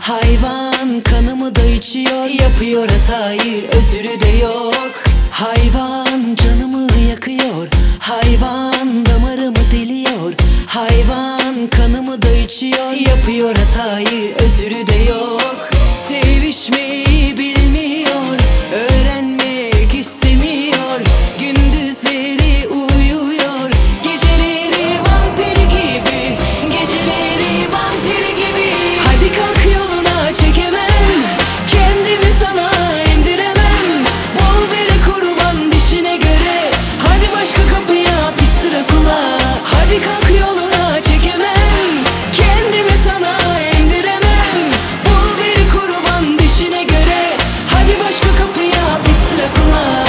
Hayvan kanımı da içiyor, yapıyor hatayı, özürü de yok. Hayvan canımı yakıyor, hayvan damarımı deliyor. Hayvan kanımı da içiyor, yapıyor hatayı, özürü de yok. Sevişmeyi bilmiyor, öğrenmek istemiyor. Gündüzleri uyuyor, geceleri vampir gibi, geceleri vampir gibi. Hadi kalk yoluna, çekemem kendimi, sana indiremem. Bol beri kurban dişine göre, hadi başka kapıya, pis sıra kulağa. Hadi kalk yoluna, çekemem kendimi, sana indiremem. Bol beri kurban dişine göre, hadi başka kapıya, pis sıra kulağa.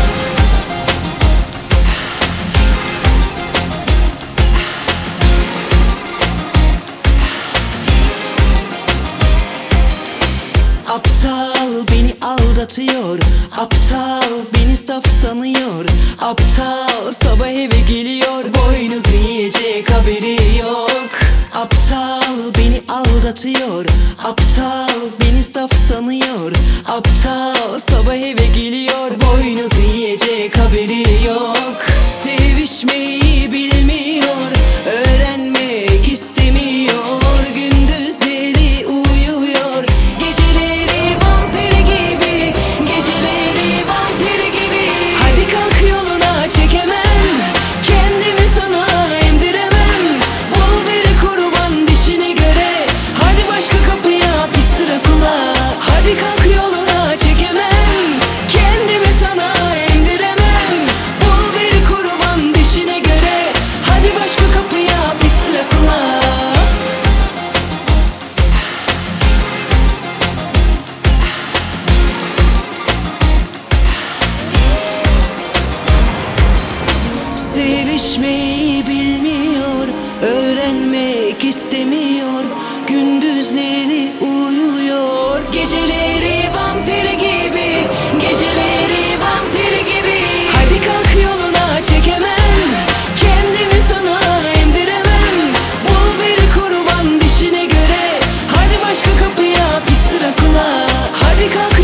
Aptal beni aldatıyor, aptal beni saf sanıyor. Aptal sabah eve geliyor, boynuzu yiyecek haberi yok. Aptal beni aldatıyor, aptal beni saf sanıyor. Aptal sabah eve geliyor, boynuzu yiyecek haberi yok. Sevişmeyi bilmiyor, öğrenmek istemiyor. Gündüzleri uyuyor, geceleri vampir gibi, geceleri vampir gibi. Hadi kalk yoluna, çekemem kendimi, sana indiremem. Bul biri kurban dişine göre, hadi başka kapıya, pis sıra kulağa. Hadi kalk yoluna, çekemem kendimi, sana indiremem. Bul biri kurban dişine göre, hadi başka kapıya, pis sıra kulağa. Sevişmeyi bilmiyor, öğrenmek istemiyor. Gündüzleri uyuyor, geceleri vampir gibi, geceleri vampir gibi. Hadi kalk yoluna, çekemem kendimi, sana indiremem. Bul biri kurban dişine göre, hadi başka kapıya, pis sıra kulağa. Hadi kalk